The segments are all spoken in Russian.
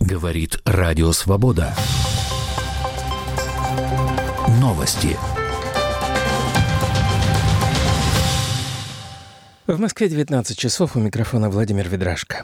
Говорит Радио Свобода. Новости. В Москве 19 часов, у микрофона Владимир Ведрашко.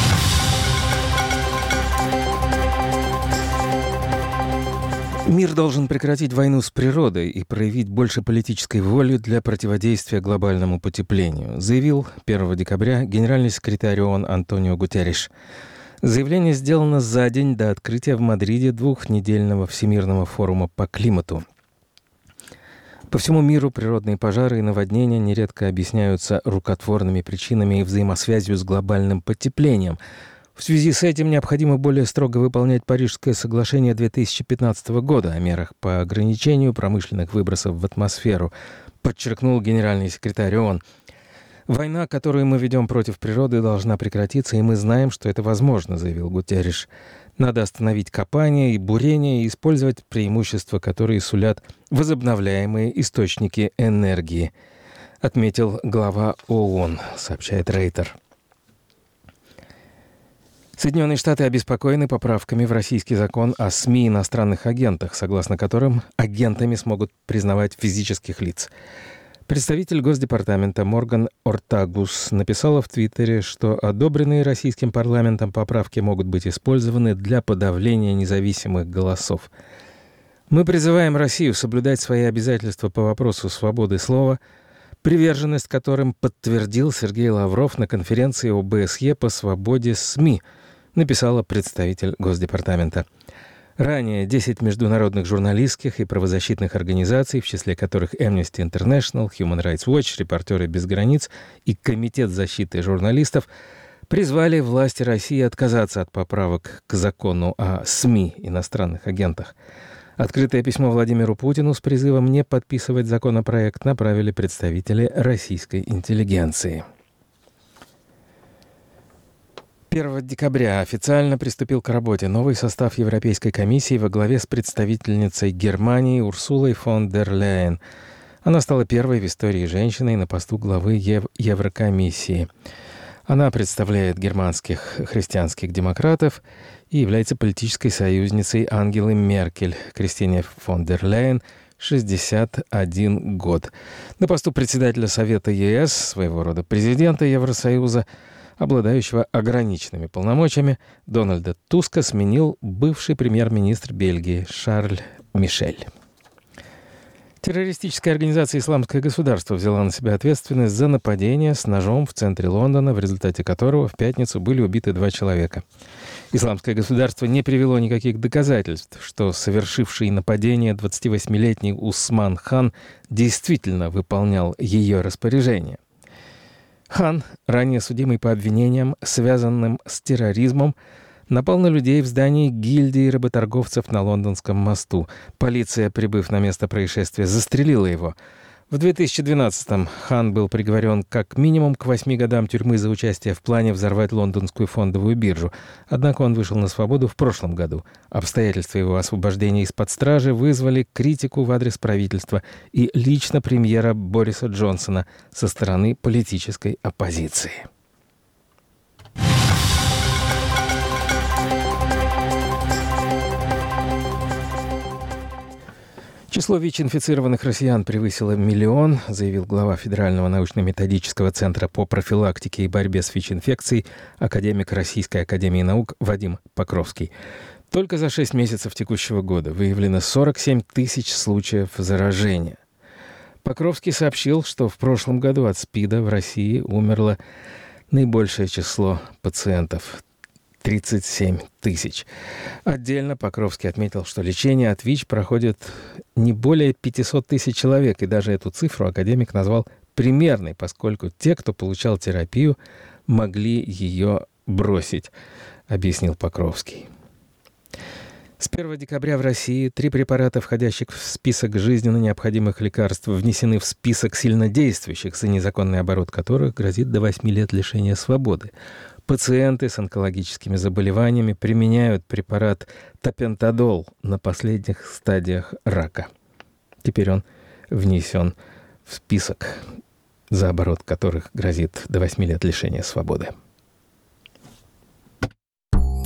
Мир должен прекратить войну с природой и проявить больше политической воли для противодействия глобальному потеплению, заявил 1 декабря генеральный секретарь ООН Антонио Гутерриш. Заявление сделано за день до открытия в Мадриде двухнедельного Всемирного форума по климату. По всему миру природные пожары и наводнения нередко объясняются рукотворными причинами и взаимосвязью с глобальным потеплением. В связи с этим необходимо более строго выполнять Парижское соглашение 2015 года о мерах по ограничению промышленных выбросов в атмосферу, подчеркнул генеральный секретарь ООН. «Война, которую мы ведем против природы, должна прекратиться, и мы знаем, что это возможно», — заявил Гутерриш. «Надо остановить копание и бурение и использовать преимущества, которые сулят возобновляемые источники энергии», — отметил глава ООН, сообщает Рейтер. Соединенные Штаты обеспокоены поправками в российский закон о СМИ и иностранных агентах, согласно которым агентами смогут признавать физических лиц. Представитель Госдепартамента Морган Ортагус написала в Твиттере, что одобренные российским парламентом поправки могут быть использованы для подавления независимых голосов. «Мы призываем Россию соблюдать свои обязательства по вопросу свободы слова, приверженность которым подтвердил Сергей Лавров на конференции ОБСЕ по свободе СМИ», написала представитель Госдепартамента. Ранее 10 международных журналистских и правозащитных организаций, в числе которых Amnesty International, Human Rights Watch, Репортеры без границ и Комитет защиты журналистов, призвали власти России отказаться от поправок к закону о СМИ, иностранных агентах. Открытое письмо Владимиру Путину с призывом не подписывать законопроект направили представители российской интеллигенции. 1 декабря официально приступил к работе новый состав Европейской комиссии во главе с представительницей Германии Урсулой фон дер Ляйен. Она стала первой в истории женщиной на посту главы Еврокомиссии. Она представляет германских христианских демократов и является политической союзницей Ангелы Меркель. Кристине фон дер Ляйен 61 год. На посту председателя Совета ЕС, своего рода президента Евросоюза, обладающего ограниченными полномочиями, Дональда Туска сменил бывший премьер-министр Бельгии Шарль Мишель. Террористическая организация «Исламское государство» взяла на себя ответственность за нападение с ножом в центре Лондона, в результате которого в пятницу были убиты 2 человека. «Исламское государство» не привело никаких доказательств, что совершивший нападение 28-летний Усман Хан действительно выполнял ее распоряжение. Хан, ранее судимый по обвинениям, связанным с терроризмом, напал на людей в здании гильдии работорговцев на Лондонском мосту. Полиция, прибыв на место происшествия, застрелила его. В 2012-м Хан был приговорен как минимум к 8 годам тюрьмы за участие в плане взорвать лондонскую фондовую биржу. Однако он вышел на свободу в прошлом году. Обстоятельства его освобождения из-под стражи вызвали критику в адрес правительства и лично премьера Бориса Джонсона со стороны политической оппозиции. Число ВИЧ-инфицированных россиян превысило 1 миллион, заявил глава Федерального научно-методического центра по профилактике и борьбе с ВИЧ-инфекцией, академик Российской академии наук Вадим Покровский. Только за 6 месяцев текущего года выявлено 47 тысяч случаев заражения. Покровский сообщил, что в прошлом году от СПИДа в России умерло наибольшее число пациентов – 37 тысяч. Отдельно Покровский отметил, что лечение от ВИЧ проходит не более 500 тысяч человек, и даже эту цифру академик назвал примерной, поскольку те, кто получал терапию, могли ее бросить, объяснил Покровский. С 1 декабря в России 3 препарата, входящих в список жизненно необходимых лекарств, внесены в список сильнодействующих, за незаконный оборот которых грозит до 8 лет лишения свободы. Пациенты с онкологическими заболеваниями применяют препарат топентадол на последних стадиях рака. Теперь он внесен в список, за оборот которых грозит до 8 лет лишения свободы.